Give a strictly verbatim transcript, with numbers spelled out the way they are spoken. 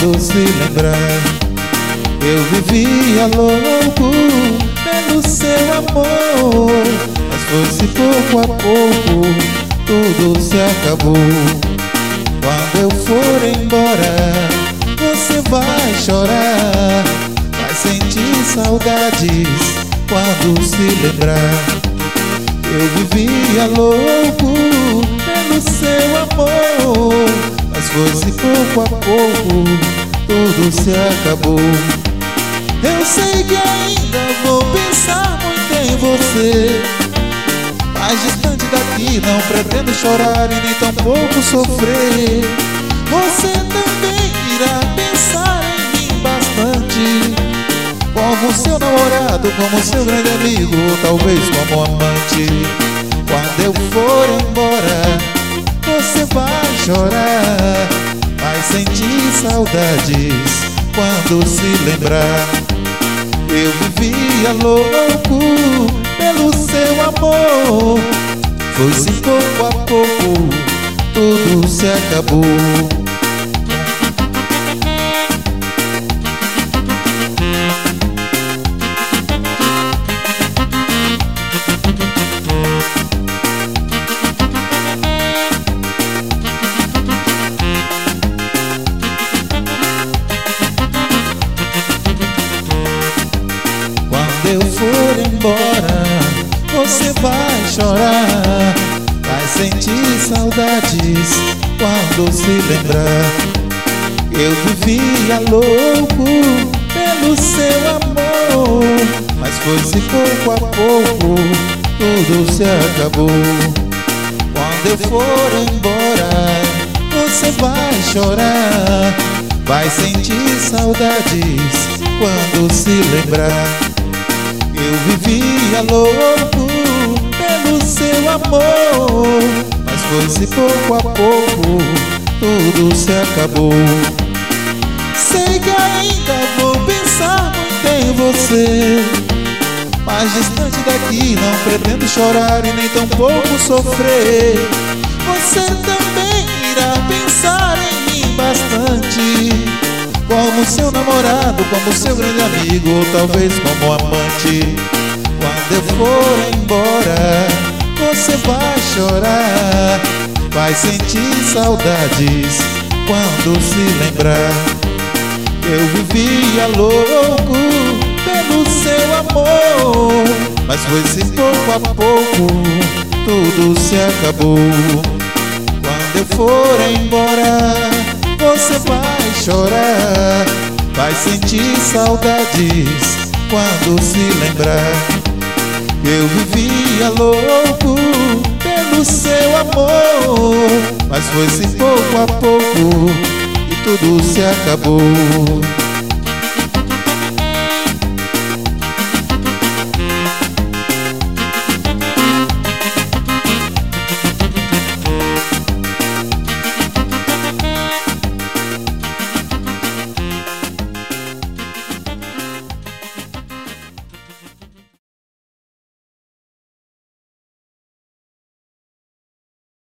quando se lembrar. Eu vivia louco pelo seu amor, mas foi-se pouco a pouco, tudo se acabou. Quando eu for embora, você vai chorar, vai sentir saudades quando se lembrar. Eu vivia louco pelo seu amor, mas foi-se pouco a pouco, tudo se acabou. Eu sei que ainda vou pensar muito em você, mas distante daqui não pretendo chorar e nem tampouco sofrer. Você também irá pensar em mim bastante, como seu namorado, como seu grande amigo, ou talvez como amante. Quando eu for embora, você vai chorar, vai sentir saudades quando se lembrar. Eu vivia louco pelo seu amor, foi-se pouco a pouco, tudo se acabou. Quando eu for embora, você vai chorar, vai sentir saudades quando se lembrar. Eu vivia louco pelo seu amor, mas foi-se pouco a pouco, tudo se acabou. Quando eu for embora, você vai chorar, vai sentir saudades quando se lembrar. Eu vivia louco pelo seu amor, mas foi-se pouco a pouco, tudo se acabou. Sei que ainda vou pensar muito em você, mas distante daqui não pretendo chorar e nem tampouco sofrer. Você também irá pensar em mim bastante, como seu namorado, como seu grande amigo, ou talvez como amante. Quando eu for embora, você vai chorar, vai sentir saudades quando se lembrar. Eu vivia louco pelo seu amor, mas foi-se pouco a pouco, tudo se acabou. Quando eu for embora, você vai chorar, vai sentir saudades quando se lembrar. Eu vivia louco pelo seu amor, mas foi-se pouco a pouco e tudo se acabou.